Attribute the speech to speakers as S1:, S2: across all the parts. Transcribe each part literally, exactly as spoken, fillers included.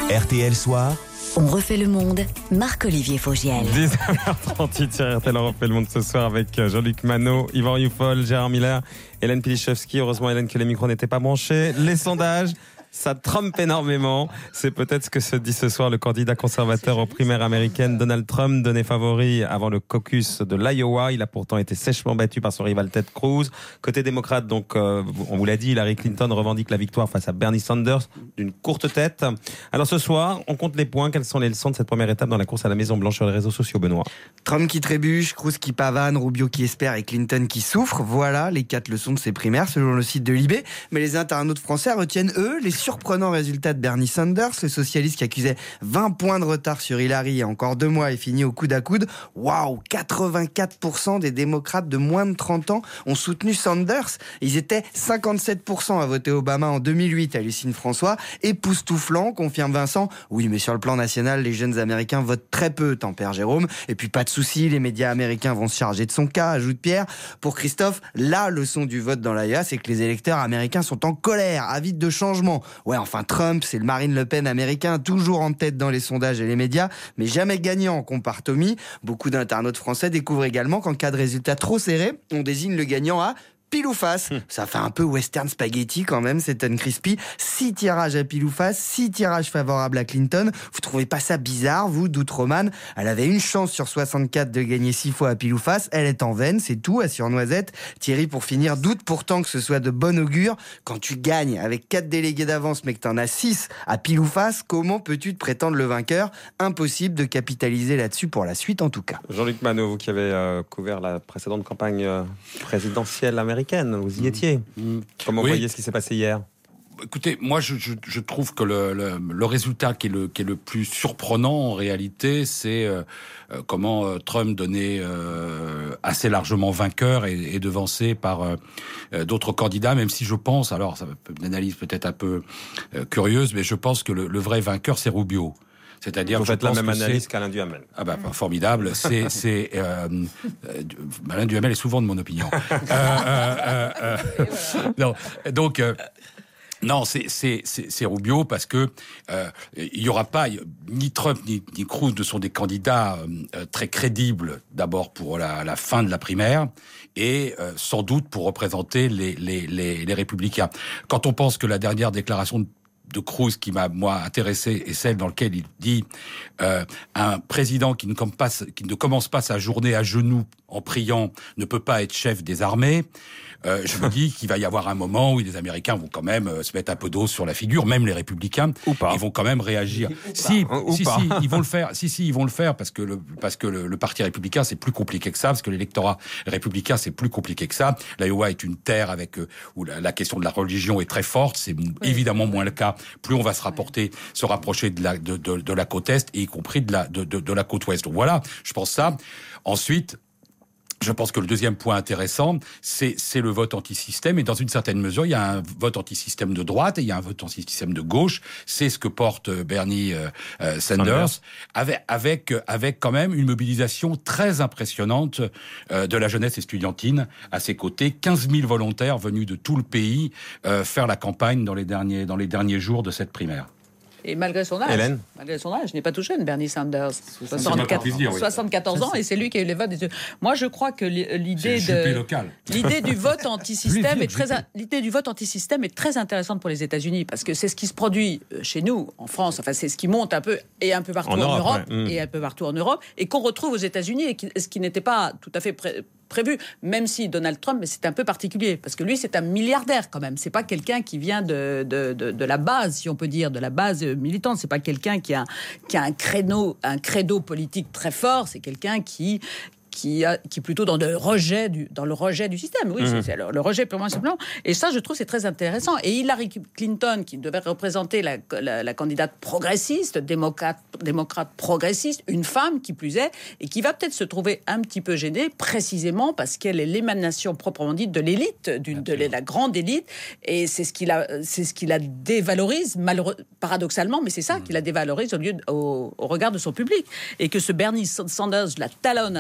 S1: R T L Soir.
S2: On refait le monde, Marc-Olivier Fogiel.
S3: dix-neuf heures trente-huit sur R T L, on refait le monde ce soir avec Jean-Luc Manot, Yvan Rioufol, Gérard Miller, Hélène Pilichowski. Heureusement, Hélène, que les micros n'étaient pas branchés. Les sondages, ça trompe énormément. C'est peut-être ce que se dit ce soir le candidat conservateur aux primaires américaines, Donald Trump, donné favori avant le caucus de l'Iowa. Il a pourtant été sèchement battu par son rival Ted Cruz. Côté démocrate, donc, euh, on vous l'a dit, Hillary Clinton revendique la victoire face à Bernie Sanders d'une courte tête. Alors ce soir, on compte les points. Quelles sont les leçons de cette première étape dans la course à la Maison-Blanche sur les réseaux sociaux, Benoît?
S4: Trump qui trébuche, Cruz qui pavane, Rubio qui espère et Clinton qui souffre. Voilà les quatre leçons de ces primaires selon le site de Libé. Mais les internautes français retiennent, eux, les surprenants résultats de Bernie Sanders, le socialiste qui accusait vingt points de retard sur Hillary il y a encore deux mois et fini au coude à coude. Waouh, quatre-vingt-quatre pour cent des démocrates de moins de trente ans ont soutenu Sanders. Ils étaient cinquante-sept pour cent à voter Obama en deux mille huit, hallucine François. Époustouflant, confirme Vincent. Oui, mais sur le plan national, les jeunes Américains votent très peu, tempère Jérôme. Et puis pas de souci, les médias américains vont se charger de son cas, ajoute Pierre. Pour Christophe, la leçon du vote dans l'Iowa, c'est que les électeurs américains sont en colère, avides de changement. Ouais, enfin Trump, c'est le Marine Le Pen américain, toujours en tête dans les sondages et les médias, mais jamais gagnant, compare Tommy. Beaucoup d'internautes français découvrent également qu'en cas de résultat trop serré, on désigne le gagnant à pile ou face. Hum. Ça fait un peu western spaghetti quand même, c'est un crispy. Six tirages à pile ou face, six tirages favorables à Clinton. Vous trouvez pas ça bizarre, vous, d'Outre-Roman? Elle avait une chance sur soixante-quatre de gagner six fois à pile ou face. Elle est en veine, c'est tout, assure Noisette. Thierry, pour finir, doute pourtant que ce soit de bon augure. Quand tu gagnes avec quatre délégués d'avance, mais que t'en as six à pile ou face, comment peux-tu te prétendre le vainqueur? Impossible de capitaliser là-dessus pour la suite, en tout cas.
S3: Jean-Luc Manot, vous qui avez euh, couvert la précédente campagne euh, présidentielle américaine, vous y étiez. Mmh. Comment oui. Vous voyez ce qui s'est passé hier?
S5: Écoutez, moi je, je, je trouve que le, le, le résultat qui est le, qui est le plus surprenant en réalité, c'est euh, comment euh, Trump donnait euh, assez largement vainqueur et, et devancé par euh, d'autres candidats, même si je pense, alors ça peut une analyse peut-être un peu euh, curieuse, mais je pense que le, le vrai vainqueur c'est Rubio. C'est-à-dire,
S3: vous
S5: je
S3: faites
S5: pense
S3: la même
S5: que
S3: analyse
S5: c'est...
S3: qu'Alain Duhamel.
S5: Ah bah, formidable. C'est, c'est euh, euh, Alain Duhamel est souvent de mon opinion. euh, euh, euh, euh, non, donc. Euh, Non, c'est, c'est, c'est, c'est Rubio parce que euh, il y aura pas ni Trump ni, ni Cruz ne sont des candidats euh, très crédibles. D'abord pour la, la fin de la primaire et euh, sans doute pour représenter les, les, les, les républicains. Quand on pense que la dernière déclaration de de Cruz qui m'a moi intéressé est celle dans laquelle il dit euh, un président qui ne, pas, qui ne commence pas sa journée à genoux en priant ne peut pas être chef des armées. Euh, je me dis qu'il va y avoir un moment où les Américains vont quand même euh, se mettre un peu d'eau sur la figure, même les républicains,
S3: ou pas.
S5: Ils vont quand même réagir. Si,
S3: ou
S5: si,
S3: pas.
S5: si, ils vont le faire. Si, si, ils vont le faire parce que le parce que le, le parti républicain c'est plus compliqué que ça, parce que l'électorat républicain c'est plus compliqué que ça. L'Iowa est une terre avec euh, où la, la question de la religion est très forte. C'est oui. évidemment moins le cas. Plus on va se rapporter, se rapprocher de la de, de, de la côte est, et y compris de la de, de, de la côte ouest. Donc voilà, je pense ça. Ensuite. Je pense que le deuxième point intéressant, c'est, c'est le vote anti-système. Et dans une certaine mesure, il y a un vote anti-système de droite et il y a un vote anti-système de gauche. C'est ce que porte Bernie euh, euh, Sanders, Sanders, avec, avec, avec quand même une mobilisation très impressionnante euh, de la jeunesse estudiantine à ses côtés. quinze mille volontaires venus de tout le pays euh, faire la campagne dans les derniers, dans les derniers jours de cette primaire.
S6: Et malgré son âge,
S3: Hélène.
S6: malgré son âge, il n'est pas tout jeune, Bernie Sanders.
S5: soixante-quatre, dire, oui.
S6: soixante-quatorze ans, et c'est lui qui a eu les votes. Moi, je crois que l'idée
S5: de
S6: local. l'idée du vote anti-système est très l'idée du vote anti-système est très intéressante pour les États-Unis parce que c'est ce qui se produit chez nous, en France. Enfin, c'est ce qui monte un peu et un peu partout en, en Europe, Europe ouais. et un peu partout en Europe, et qu'on retrouve aux États-Unis, et qui, ce qui n'était pas tout à fait pré- prévu, même si Donald Trump, mais c'est un peu particulier, parce que lui, c'est un milliardaire quand même. C'est pas quelqu'un qui vient de, de, de, de la base, si on peut dire, de la base militante. C'est pas quelqu'un qui a, qui a un créneau, un credo politique très fort. C'est quelqu'un qui qui, a, qui est plutôt dans le rejet du, dans le rejet du système. Oui, mmh. c'est, c'est le, le rejet purement simplement. Et ça, je trouve, c'est très intéressant. Et Hillary Clinton, qui devait représenter la, la, la candidate progressiste, démocrate, démocrate progressiste, une femme qui plus est, et qui va peut-être se trouver un petit peu gênée, précisément parce qu'elle est l'émanation proprement dite de l'élite, du, de la grande élite. Et c'est ce qui la, c'est ce qui la dévalorise, malheureux, paradoxalement, mais c'est ça mmh. qui la dévalorise au, lieu, au, au regard de son public. Et que ce Bernie Sanders la talonne à ce point-là,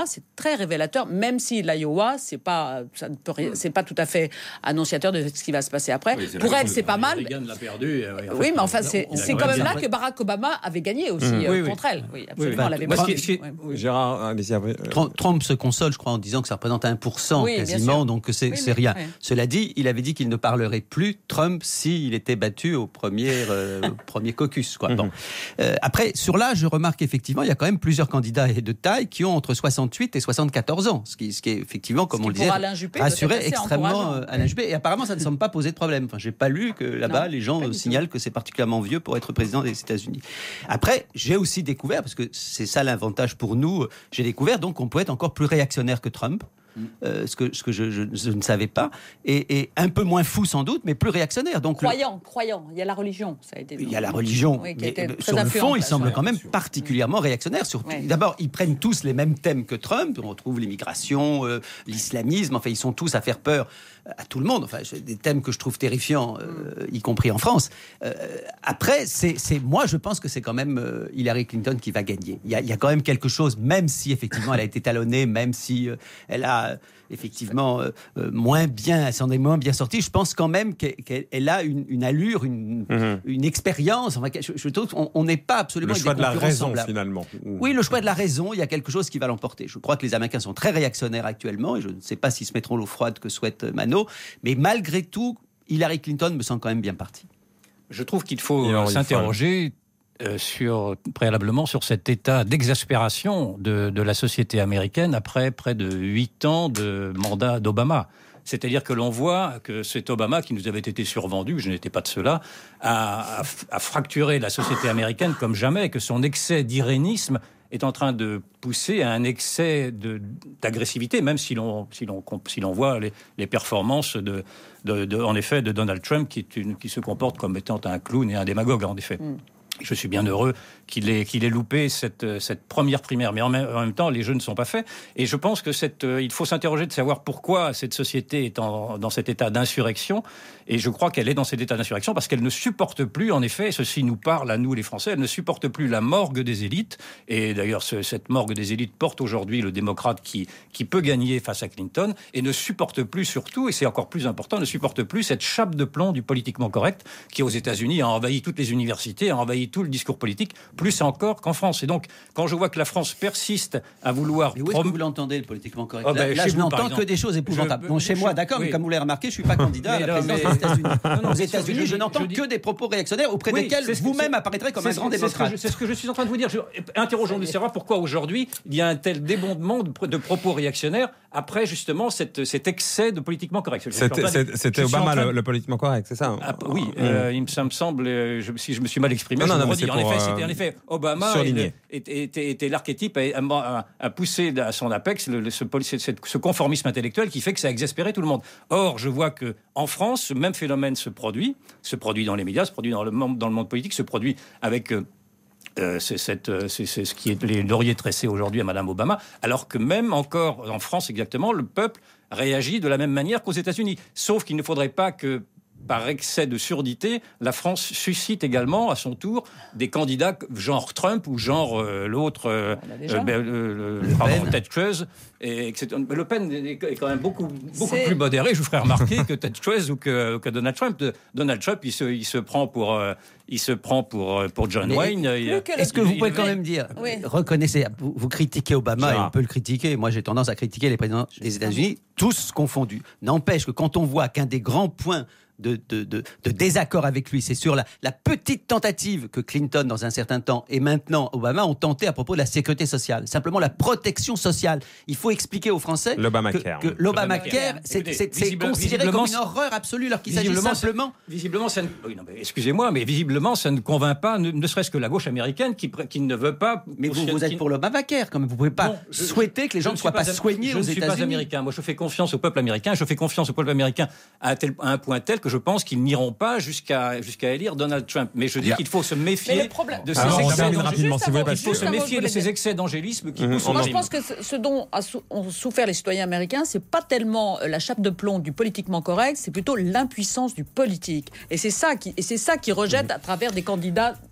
S6: c'est très révélateur, même si l'Iowa, c'est pas, ça ne peut rien, c'est pas tout à fait annonciateur de ce qui va se passer après. Oui, pour elle, c'est pas mal.
S5: Reagan l'a perdu.
S6: Euh, oui, en fait, oui, mais enfin, c'est, c'est quand même là que Barack Obama avait gagné aussi mmh. euh, oui, contre oui. elle. Oui, absolument, oui, elle avait
S3: Trump, qui, oui. Gérard, allez-y après.
S1: Trump, Trump se console, je crois, en disant que ça représente un pour cent oui, quasiment, donc c'est, oui, c'est rien. Oui. Cela dit, il avait dit qu'il ne parlerait plus Trump s'il était battu au premier, euh, premier caucus. Quoi. Mmh. Bon. Euh, après, sur l'âge, je remarque effectivement, il y a quand même plusieurs candidats de taille qui ont entre soixante-huit et soixante-quatorze ans, ce qui, ce qui est effectivement, comme on le disait, rassurait extrêmement euh, Alain Juppé. Et apparemment, ça ne semble pas poser de problème. Enfin, j'ai pas lu que là-bas, non, les gens signalent que c'est particulièrement vieux pour être président des États-Unis. Après, j'ai aussi découvert, parce que c'est ça l'avantage pour nous, j'ai découvert donc qu'on peut être encore plus réactionnaire que Trump. Euh, ce que, ce que je, je, je ne savais pas, et, et un peu moins fou sans doute, mais plus réactionnaire. Donc
S6: croyant, le... croyant. Il y a la religion. Ça a été
S1: il y a la religion. Oui, mais sur le fond, il semble quand même particulièrement réactionnaire. Sur... Oui. D'abord, ils prennent tous les mêmes thèmes que Trump. On retrouve l'immigration, euh, l'islamisme. Enfin, ils sont tous à faire peur à tout le monde. Enfin, c'est des thèmes que je trouve terrifiants, euh, y compris en France. Euh, après, c'est, c'est, moi, je pense que c'est quand même euh, Hillary Clinton qui va gagner. Il y, a, il y a quand même quelque chose, même si effectivement elle a été talonnée, même si euh, elle a euh, effectivement euh, euh, moins bien, elle s'en est moins bien sortie. Je pense quand même qu'elle, qu'elle a une, une allure, une, mm-hmm. une expérience. Enfin, je, je trouve qu'on n'est pas absolument
S3: le choix de la raison finalement.
S1: Oui, le choix de la raison. Il y a quelque chose qui va l'emporter. Je crois que les Américains sont très réactionnaires actuellement, et je ne sais pas s'ils se mettront l'eau froide que souhaite Mano. Mais malgré tout, Hillary Clinton me semble quand même bien partie.
S5: Je trouve qu'il faut euh, s'interroger euh, sur, préalablement sur cet état d'exaspération de, de la société américaine après près de huit ans de mandat d'Obama. C'est-à-dire que l'on voit que cet Obama, qui nous avait été survendu, je n'étais pas de ceux-là, a, a, a fracturé la société américaine comme jamais, que son excès d'irénisme est en train de pousser à un excès de, d'agressivité, même si l'on, si l'on, si l'on voit les, les performances, de, de, de, en effet, de Donald Trump, qui, est une, qui se comporte comme étant un clown et un démagogue, en effet. Mm. Je suis bien heureux qu'il ait, qu'il ait loupé cette, cette première primaire. Mais en même, en même temps, les jeux ne sont pas faits. Et je pense que cette, euh, il faut s'interroger de savoir pourquoi cette société est en, dans cet état d'insurrection. Et je crois qu'elle est dans cet état d'insurrection parce qu'elle ne supporte plus, en effet, ceci nous parle à nous les Français, elle ne supporte plus la morgue des élites. Et d'ailleurs, ce, cette morgue des élites porte aujourd'hui le démocrate qui, qui peut gagner face à Clinton et ne supporte plus surtout, et c'est encore plus important, ne supporte plus cette chape de plomb du politiquement correct qui, aux États-Unis, a envahi toutes les universités, a envahi tout le discours politique, plus encore qu'en France. Et donc, quand je vois que la France persiste à vouloir...
S1: Mais où est-ce que vous l'entendez, le politiquement correct? oh, ben, Là, là je n'entends que des choses épouvantables. Je, bon, chez je, moi, d'accord, oui. mais comme vous l'avez remarqué, je ne suis pas candidat à la présidence des États-Unis. Non, non, aux États-Unis, je, je n'entends je dis... que des propos réactionnaires auprès oui, desquels vous-même apparaîtrez comme un grand démocrate.
S5: C'est ce que je suis en train de vous dire. Interrogeons-nous, savoir pourquoi aujourd'hui, il y a un tel débondement de propos réactionnaires après, justement, cette, cet excès de politiquement correct.
S3: C'était, c'était Obama, de... le, le politiquement correct, c'est ça hein?
S5: ah, Oui, mmh. euh, il, ça me semble, je, si je me suis mal exprimé, non, je non, non, redis. En effet, c'était en effet Obama était, était, était l'archétype à, à pousser à son apex le, le, ce, ce conformisme intellectuel qui fait que ça a exaspéré tout le monde. Or, je vois que en France, ce même phénomène se produit, se produit dans les médias, se produit dans le monde, dans le monde politique, se produit avec... Euh, Euh, c'est, cette, c'est, c'est ce qui est les lauriers tressés aujourd'hui à Madame Obama, alors que même encore en France exactement, le peuple réagit de la même manière qu'aux États-Unis. Sauf qu'il ne faudrait pas que, par excès de surdité, la France suscite également, à son tour, des candidats genre Trump ou genre euh, l'autre, euh, euh, euh, le, pardon, Ted Cruz, et, et cetera. Le Pen est quand même beaucoup, beaucoup plus modéré, je vous ferai remarquer, que Ted Cruz ou que, que Donald Trump. De, Donald Trump, il se, il se prend pour... Euh, Il se prend pour, pour John mais Wayne.
S1: Est-ce que vous pouvez quand même dire, oui. reconnaissez, vous, vous critiquez Obama, et on peut le critiquer, moi j'ai tendance à critiquer les présidents des États-Unis, tous confondus. N'empêche que quand on voit qu'un des grands points de, de, de, de désaccord avec lui, c'est sur la, la petite tentative que Clinton, dans un certain temps, et maintenant Obama, ont tenté à propos de la sécurité sociale. Simplement la protection sociale. Il faut expliquer aux Français
S3: L'Obamacare.
S1: que, que l'Obamacare, c'est, c'est, c'est considéré comme une horreur absolue, alors qu'il s'agit simplement...
S5: Visiblement, ça ne, oui, non, mais excusez-moi, mais visiblement, ça ne convainc pas, ne, ne serait-ce que la gauche américaine, qui, qui ne veut pas...
S1: Mais vous, vous êtes qui... pour l'Obamacare, quand même. Vous ne pouvez pas non, je, souhaiter que les gens ne soient pas, pas soignés aux États-Unis. Je ne suis pas américain.
S5: Moi, je fais confiance au peuple américain. Je fais confiance au peuple américain à, tel, à un point tel que je pense qu'ils n'iront pas jusqu'à, jusqu'à élire Donald Trump. Mais je dis qu'il faut se méfier de ces
S3: Alors,
S5: excès
S3: d'angélisme. Si
S5: il faut se méfier de ces excès d'angélisme qui poussent.
S6: Moi, je pense que ce dont ont souffert les citoyens américains, c'est pas tellement la chape de plomb du politiquement correct, c'est plutôt l'impuissance du politique. Et c'est ça qui, et c'est ça qui rejette à travers des candidats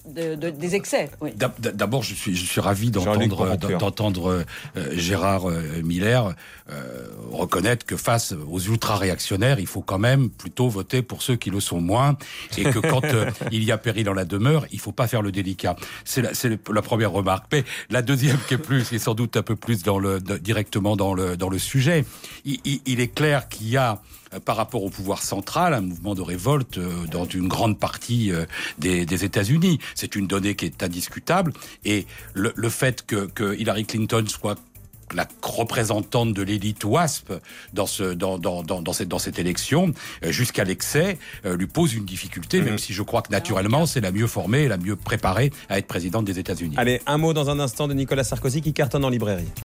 S6: de, de, des excès. Oui.
S5: D'abord, je suis, je suis ravi d'entendre, d'entendre euh, Gérard euh, Miller euh, reconnaître que face aux ultra-réactionnaires, il faut quand même plutôt voter pour ceux qui le sont moins, et que quand euh, il y a péril dans la demeure, il faut pas faire le délicat. C'est la, c'est la première remarque. Mais la deuxième qui est plus, qui est sans doute un peu plus dans le, de, directement dans le, dans le sujet, il, il, il est clair qu'il y a par rapport au pouvoir central, un mouvement de révolte euh, dans une grande partie euh, des, des États-Unis. C'est une donnée qui est indiscutable. Et le, le fait que, que Hillary Clinton soit la représentante de l'élite WASP dans ce dans dans dans, dans cette dans cette élection euh, jusqu'à l'excès euh, lui pose une difficulté, mmh. même si je crois que naturellement c'est la mieux formée et la mieux préparée à être présidente des États-Unis.
S3: Allez, un mot dans un instant de Nicolas Sarkozy qui cartonne en librairie.